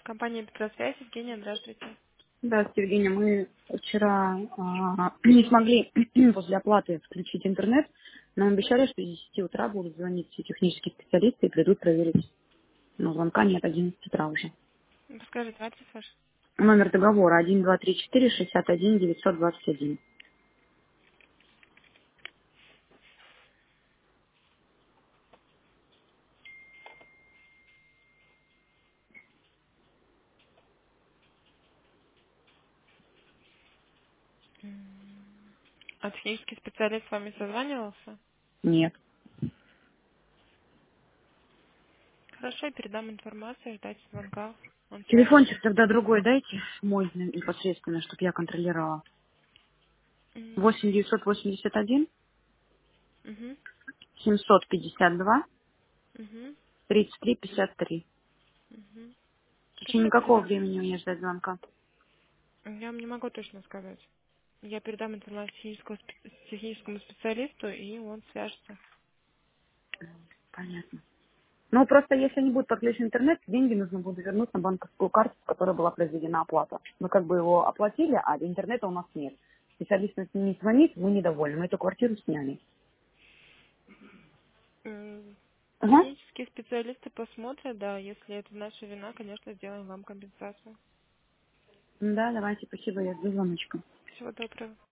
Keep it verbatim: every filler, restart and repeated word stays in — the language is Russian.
Компания Петросвязь, Евгения, здравствуйте. Здравствуйте, Евгения. Мы вчера а, не смогли после оплаты включить интернет. Нам обещали, что с десяти утра будут звонить все технические специалисты и придут проверить. Но звонка нет, одиннадцать утра уже. Ну, Подскажите адрес ваш. Номер договора один два три четыре шестьдесят один девятьсот двадцать один. А технический специалист с вами созванивался? Нет. Хорошо, я передам информацию, ждать звонка. Он Телефончик свяжется. тогда другой дайте, мой непосредственно, чтобы я контролировала. восемь девятьсот восемьдесят один Угу. семьсот пятьдесят два Угу. тридцать три пятьдесят три. Угу. В Хорошо, течение я какого передам. времени мне ждать звонка? Я вам не могу точно сказать. Я передам информацию техническому, спе- техническому специалисту, и он свяжется. Понятно. Ну, просто если не будет подключен интернет, деньги нужно будет вернуть на банковскую карту, с которой была произведена оплата. Мы как бы его оплатили, а интернета у нас нет. Специалист нас не звонит, мы недовольны. Мы эту квартиру сняли. М, Ага. Технические специалисты посмотрят, да, если это наша вина, конечно, сделаем вам компенсацию. Да, давайте, спасибо, я жду звоночка. Всего доброго.